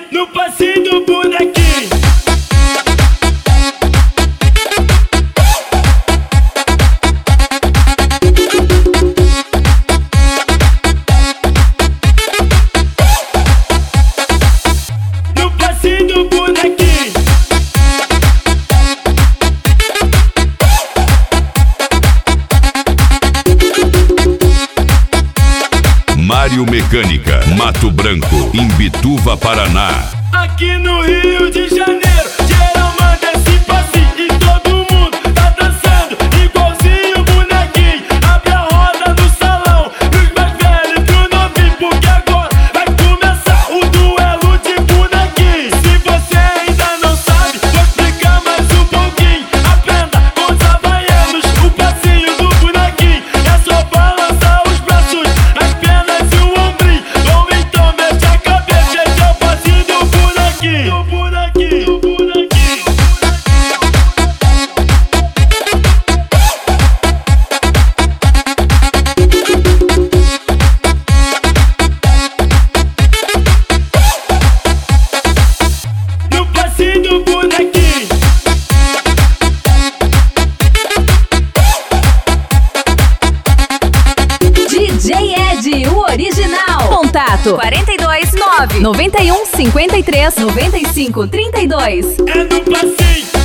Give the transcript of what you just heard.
no passinho do bonequinho. No passinho do bonequinho. Mário Mecânica, Mato Branco, Imbituva, Paraná. Aqui no Rio de Janeiro, geral manda esse passinho e todo mundo tá dançando igualzinho o bonequinho. Abre a roda no salão, pros mais velhos e pro novinho, porque agora vai começar o duelo de bonequinho. Se você ainda não sabe, vou explicar mais um pouquinho. Aprenda com os havaianos o passinho do bonequinho. É só balançar os braços, as pernas e o ombrinho. Ou então mexe a cabeça, esse é o passinho do bonequinho. Do bonequinho, do bonequinho. No passinho do bonequinho. DJ Ed, o original. Contato 429 91 53 95 32. É no passinho.